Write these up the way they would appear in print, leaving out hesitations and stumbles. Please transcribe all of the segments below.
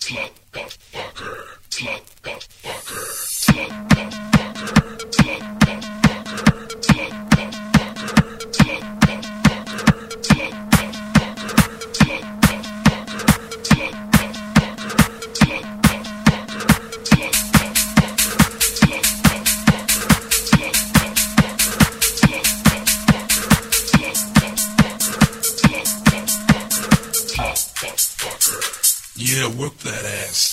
Yeah, work that ass.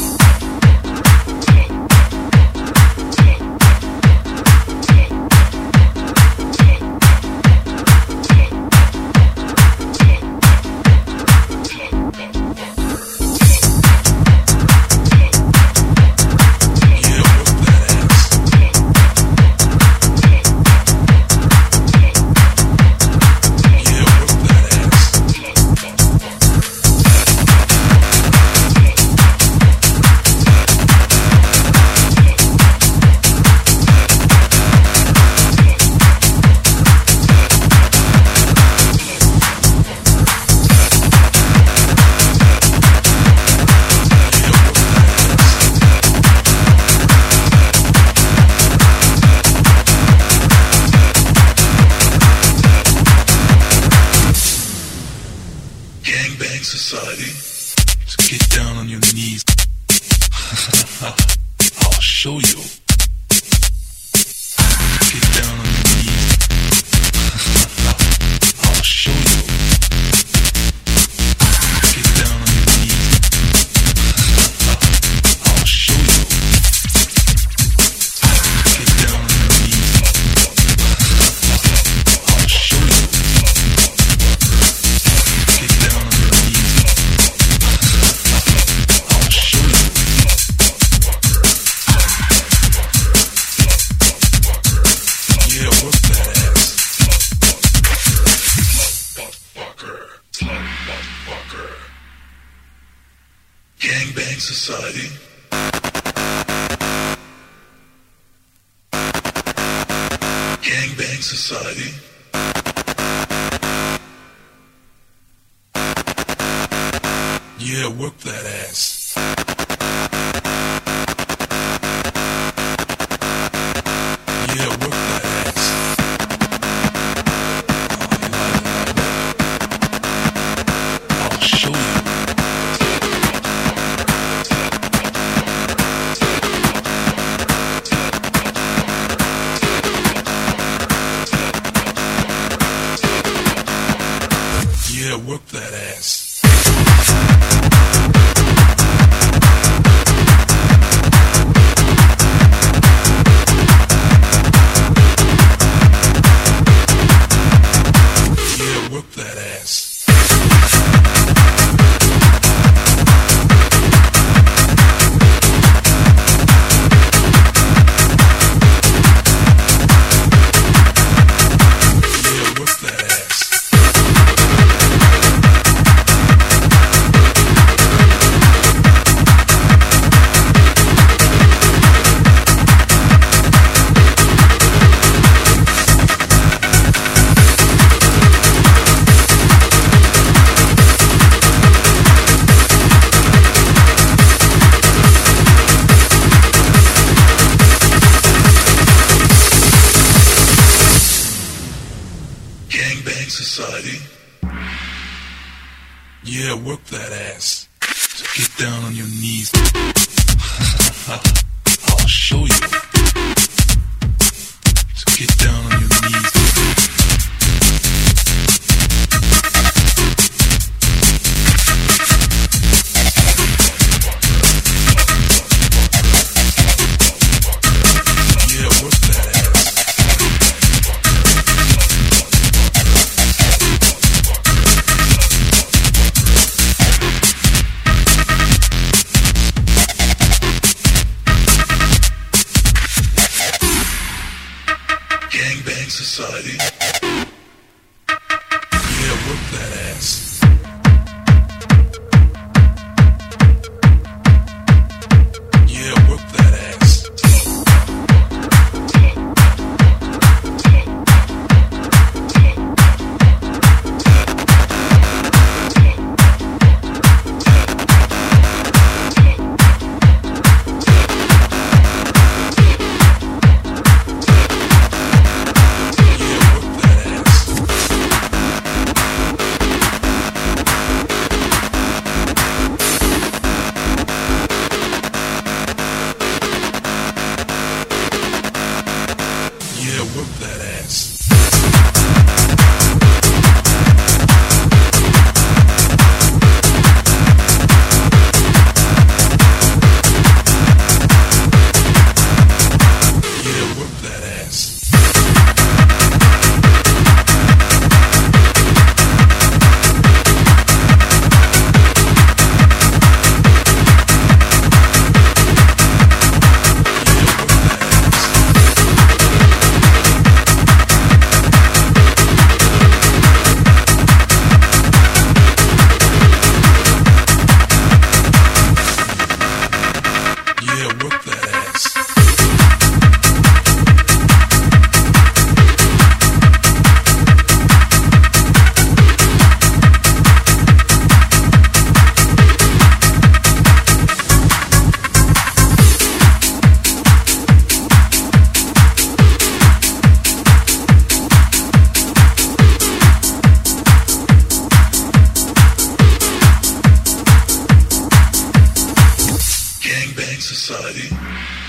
Gangbang society, so get down on your knees. I'll show you. Get down on your knees. I'll show you. Get down on your knees. I'll show you. Get down on your knees. I'll show you. Get down on your knees. I'll show you. Yeah, work that ass. Motherfucker. Gangbang society. Gangbang society. Yeah, work that ass. Yeah, work that ass. I'll show you. Yeah, work that ass. Gangbang society. Yeah, work that ass. So get down on your knees. I'll show you. So get down on your knees. Yeah, work that ass. Gangbang society. Yeah, work that ass. Yeah, work that ass. society.